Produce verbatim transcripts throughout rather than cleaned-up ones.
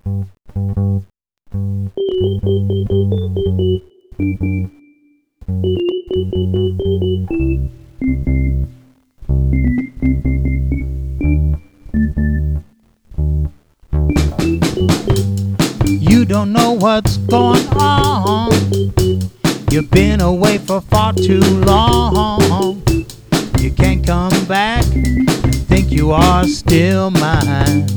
You don't know what's going on. You've been away for far too long. You can't come back and think you are still mine.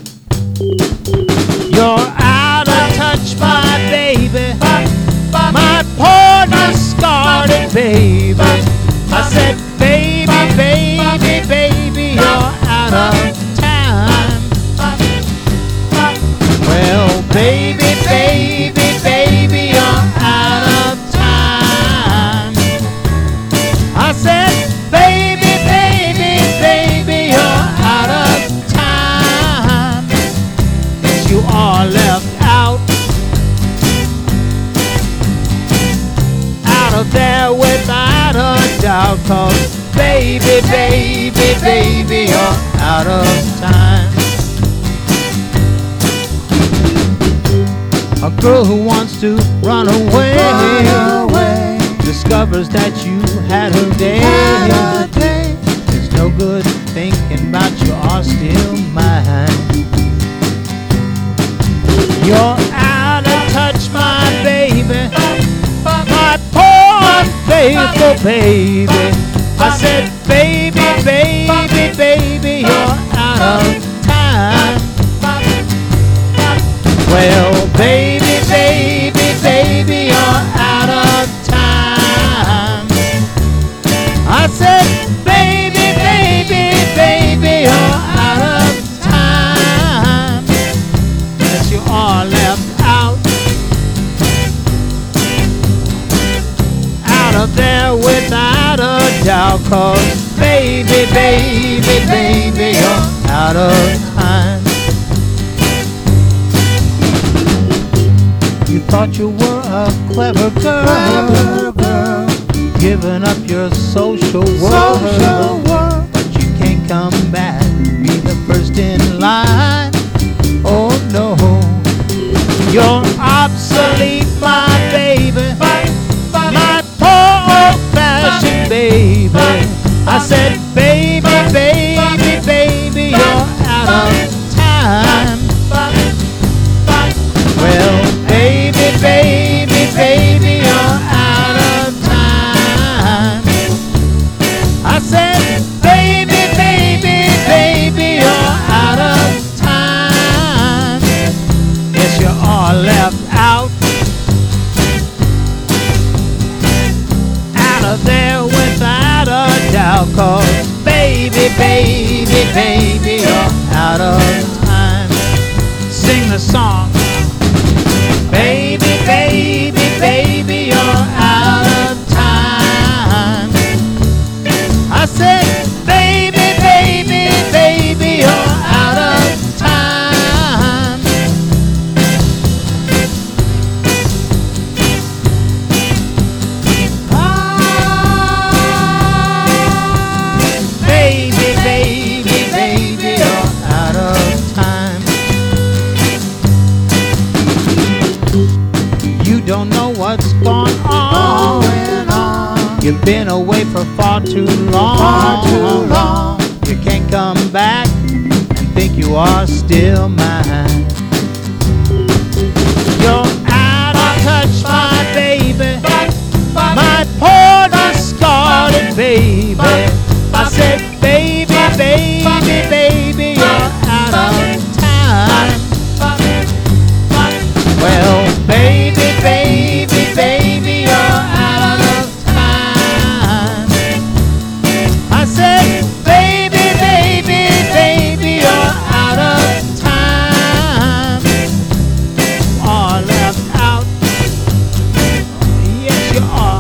You're out of touch, my baby, my poor discarded baby. I said, baby, baby, baby, you're out of time. Well, baby, baby, baby, you're out of time. I said, baby, baby, baby, you're out of time. Yes, you are left out, out of there without a doubt. 'Cause baby, baby, baby, you're out of time. A girl who wants to run away, run away discovers that you had her day. Had a day. There's no good thinking about you are still mine. You're out of touch, my baby, my poor unfaithful baby. I said, baby, baby, baby, you're out of time. Well, baby, baby, baby, you're out of time. I said, baby, baby, baby, you're out of time. Yes, you are left out, out of there without a doubt. 'Cause baby, baby, baby, you're out of time. You thought you were a clever girl, clever girl, giving up your social world, social world. But you can't come back, be the first in line. Oh no, you're obsolete, my baby, my poor old-fashioned baby. I said, baby, baby, baby, you're out of time. Well, baby, baby, baby, you're out of time. I said, baby, baby, baby, you're out of time. Yes, you are left out, out of there without a doubt. 'Cause baby, baby, baby, you're out of time. Sing the song. Baby, baby, baby, you're out of time. I said, baby, baby, baby, you're out of time. Ah, baby, baby, baby, you're out of time. You don't know what's going on. You've been away for far too long. Far too long. You can't come back and think you are still mine. You're out of touch, my baby, my poor discarded baby. I said, baby, baby, baby, you're out of time. Well, baby, baby, baby, you're out of time. I said, baby, baby, baby, you're out of time. You are left out. Yes, you are.